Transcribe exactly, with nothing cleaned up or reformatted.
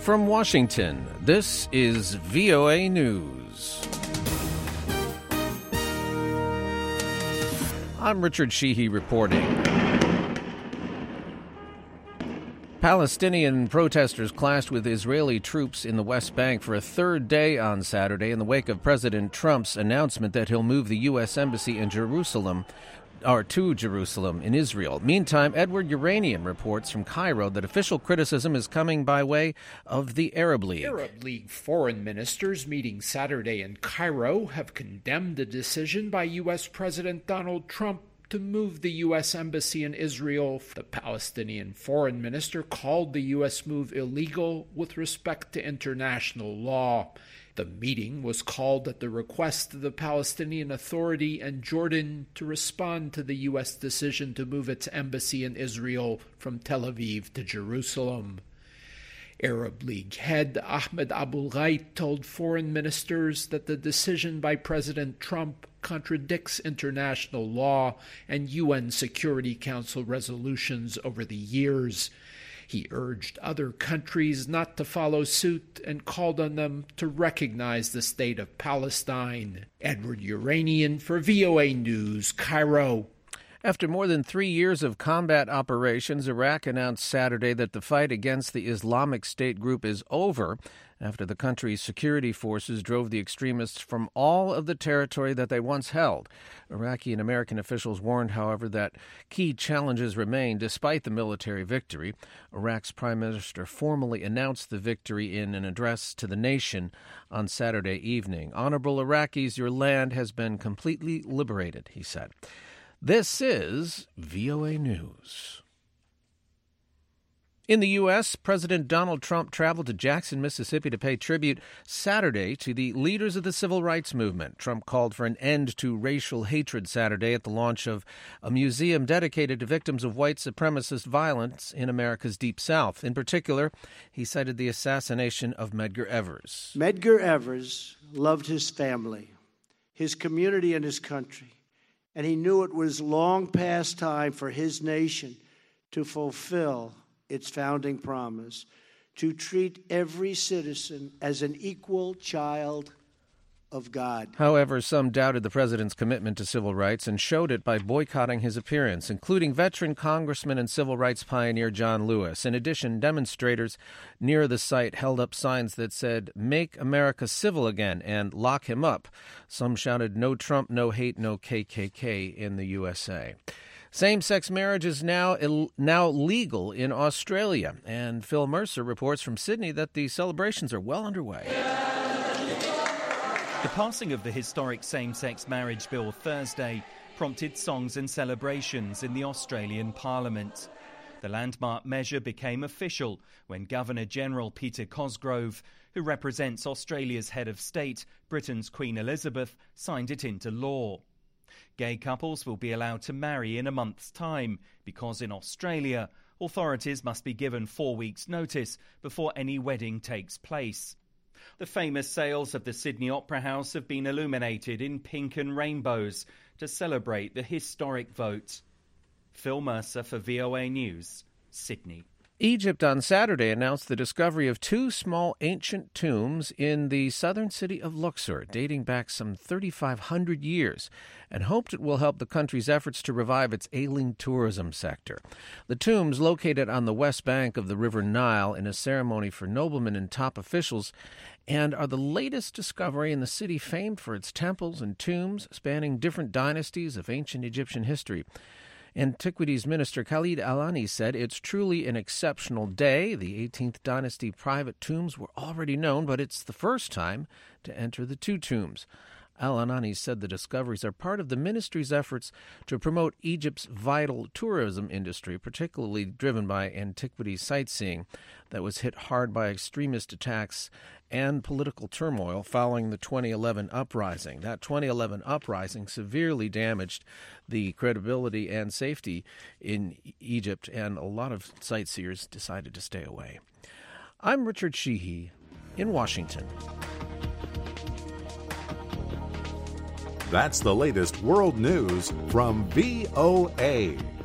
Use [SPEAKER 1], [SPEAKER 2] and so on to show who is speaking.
[SPEAKER 1] From Washington, this is V O A News. I'm Richard Sheehy reporting. Palestinian protesters clashed with Israeli troops in the West Bank for a third day on Saturday in the wake of President Trump's announcement that he'll move the U S Embassy in Jerusalem, or to Jerusalem in Israel. Meantime, Edward Yeranian reports from Cairo that official criticism is coming by way of the Arab League.
[SPEAKER 2] Arab League foreign ministers meeting Saturday in Cairo have condemned the decision by U S President Donald Trump to move the U S Embassy in Israel. The Palestinian foreign minister called the U S move illegal with respect to international law. The meeting was called at the request of the Palestinian Authority and Jordan to respond to the U S decision to move its embassy in Israel from Tel Aviv to Jerusalem. Arab League head Ahmed Abul-Gheit told foreign ministers that the decision by President Trump contradicts international law and U N Security Council resolutions over the years. He urged other countries not to follow suit and called on them to recognize the state of Palestine. Edward Yeranian for V O A News, Cairo.
[SPEAKER 1] After more than three years of combat operations, Iraq announced Saturday that the fight against the Islamic State group is over after the country's security forces drove the extremists from all of the territory that they once held. Iraqi and American officials warned, however, that key challenges remain despite the military victory. Iraq's prime minister formally announced the victory in an address to the nation on Saturday evening. "Honorable Iraqis, your land has been completely liberated," he said. This is V O A News. In the U S, President Donald Trump traveled to Jackson, Mississippi to pay tribute Saturday to the leaders of the civil rights movement. Trump called for an end to racial hatred Saturday at the launch of a museum dedicated to victims of white supremacist violence in America's Deep South. In particular, he cited the assassination of Medgar Evers.
[SPEAKER 3] Medgar Evers loved his family, his community, and his country, and he knew it was long past time for his nation to fulfill its founding promise to treat every citizen as an equal child of God.
[SPEAKER 1] However, some doubted the president's commitment to civil rights and showed it by boycotting his appearance, including veteran congressman and civil rights pioneer John Lewis. In addition, demonstrators near the site held up signs that said, "Make America civil again," and "Lock him up." Some shouted, "No Trump, no hate, no K K K" in the U S A. Same-sex marriage is now Ill- now legal in Australia, and Phil Mercer reports from Sydney that the celebrations are well underway.
[SPEAKER 4] The passing of the historic same-sex marriage bill Thursday prompted songs and celebrations in the Australian Parliament. The landmark measure became official when Governor-General Peter Cosgrove, who represents Australia's head of state, Britain's Queen Elizabeth, signed it into law. Gay couples will be allowed to marry in a month's time because in Australia, authorities must be given four weeks' notice before any wedding takes place. The famous sails of the Sydney Opera House have been illuminated in pink and rainbows to celebrate the historic vote. Phil Mercer for V O A News, Sydney.
[SPEAKER 1] Egypt on Saturday announced the discovery of two small ancient tombs in the southern city of Luxor, dating back some thirty-five hundred years, and hoped it will help the country's efforts to revive its ailing tourism sector. The tombs, located on the west bank of the River Nile in a ceremony for noblemen and top officials, and are the latest discovery in the city famed for its temples and tombs spanning different dynasties of ancient Egyptian history. Antiquities Minister Khalid Al-Ani said it's truly an exceptional day. The eighteenth dynasty private tombs were already known, but it's the first time to enter the two tombs. Al-Anani said the discoveries are part of the ministry's efforts to promote Egypt's vital tourism industry, particularly driven by antiquities sightseeing that was hit hard by extremist attacks and political turmoil following the twenty eleven uprising. That twenty eleven uprising severely damaged the credibility and safety in Egypt, and a lot of sightseers decided to stay away. I'm Richard Sheehy in Washington.
[SPEAKER 5] That's the latest world news from V O A.